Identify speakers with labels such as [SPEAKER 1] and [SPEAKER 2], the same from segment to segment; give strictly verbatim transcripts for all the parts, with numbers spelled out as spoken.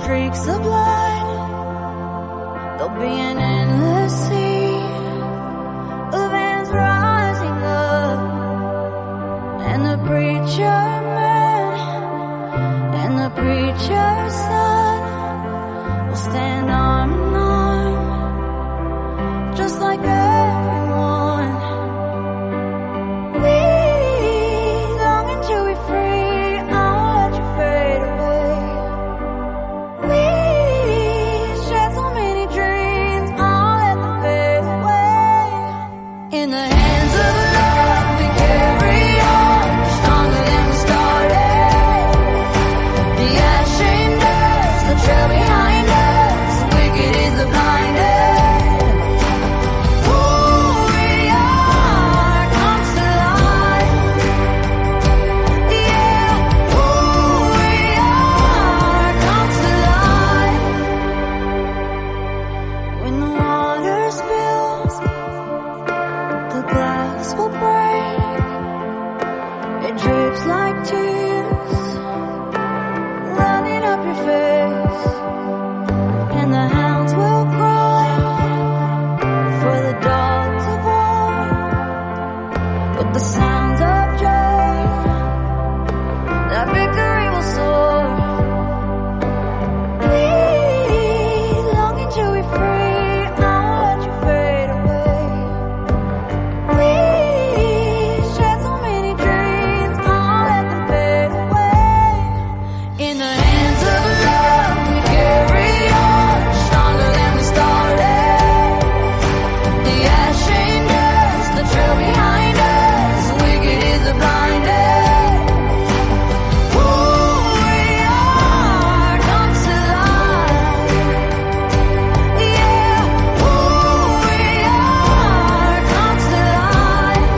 [SPEAKER 1] streaks of blood. There'll be an endless sea of hands rising up, and the preacher man and the preacher's son will stand arm in arm, just like everyone. We longing to be free, I won't let you fade away. We shared so many dreams, I'll let them fade away. In the hands of love we carry on, stronger than we started. The ash shamed us, the trail behind us, wicked is the blinded. Who we are comes to life. Yeah, who we are comes to life. When the water spills, the glass will break. It drips like tears running up your face, and the hounds will cry for the dogs of war with the sounds of joy. That victory will soar. We longing to be free, I won't let you fade away. We shared so many dreams, I'll let them fade away. In the hands of love we carry on, stronger than we started. The ash shamed us, the trail behind us, wicked is the blinded. Who we are comes to life. Yeah, who we are comes to life.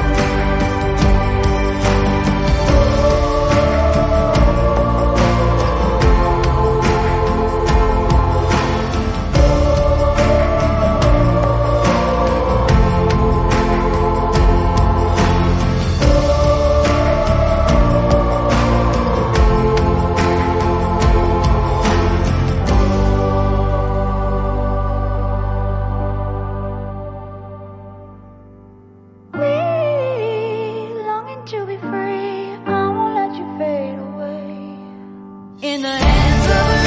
[SPEAKER 1] We longing to be free, I won't let you fade away. In the hands of